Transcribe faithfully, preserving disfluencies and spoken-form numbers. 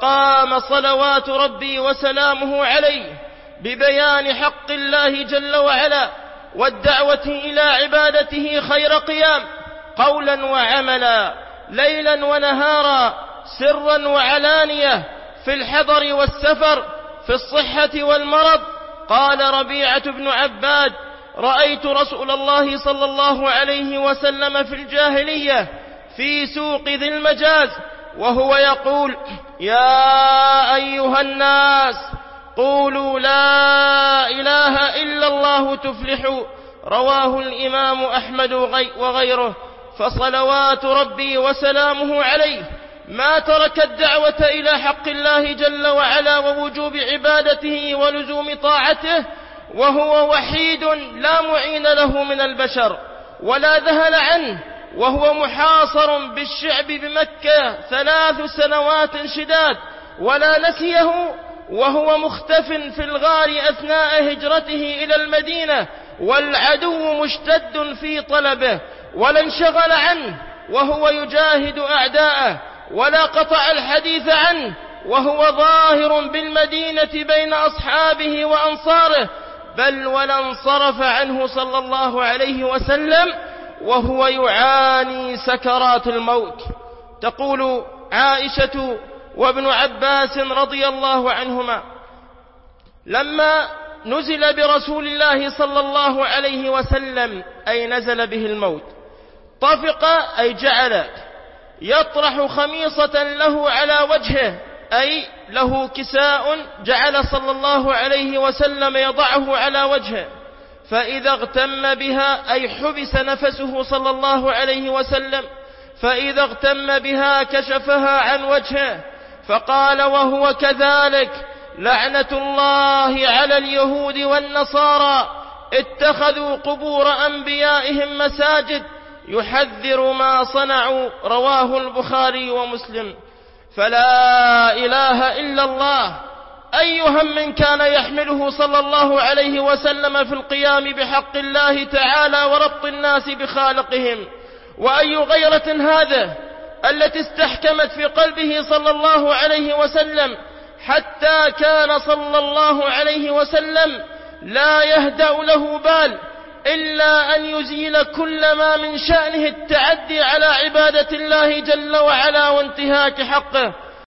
فقام صلوات ربي وسلامه عليه ببيان حق الله جل وعلا والدعوة إلى عبادته خير قيام، قولا وعملا، ليلا ونهارا، سرا وعلانية، في الحضر والسفر، في الصحة والمرض. قال ربيعة بن عباد: رأيت رسول الله صلى الله عليه وسلم في الجاهلية في سوق ذي المجاز وهو يقول: يا أيها الناس قولوا لا إله إلا الله تفلحوا. رواه الإمام أحمد وغيره. فصلوات ربي وسلامه عليه ما ترك الدعوة إلى حق الله جل وعلا ووجوب عبادته ولزوم طاعته، وهو وحيد لا معين له من البشر ولا ذهل عنه، وهو محاصر بالشعب بمكة ثلاث سنوات شداد ولا نسيه، وهو مختف في الغار أثناء هجرته إلى المدينة والعدو مشتد في طلبه، ولا انشغل عنه وهو يجاهد أعداءه، ولا قطع الحديث عنه وهو ظاهر بالمدينة بين أصحابه وأنصاره، بل ولا انصرف عنه صلى الله عليه وسلم وهو يعاني سكرات الموت. تقول عائشة وابن عباس رضي الله عنهما: لما نزل برسول الله صلى الله عليه وسلم أي نزل به الموت، طفق أي جعل يطرح خميصة له على وجهه، أي له كساء جعل صلى الله عليه وسلم يضعه على وجهه، فإذا اغتم بها أي حبس نفسه صلى الله عليه وسلم، فإذا اغتم بها كشفها عن وجهه، فقال وهو كذلك: لعنة الله على اليهود والنصارى اتخذوا قبور أنبيائهم مساجد، يحذر ما صنعوا. رواه البخاري ومسلم. فلا إله إلا الله أي هم كان يحمله صلى الله عليه وسلم في القيام بحق الله تعالى وربط الناس بخالقهم، وأي غيرة هذا التي استحكمت في قلبه صلى الله عليه وسلم، حتى كان صلى الله عليه وسلم لا يهدأ له بال إلا أن يزيل كل ما من شأنه التعدي على عبادة الله جل وعلا وانتهاك حقه،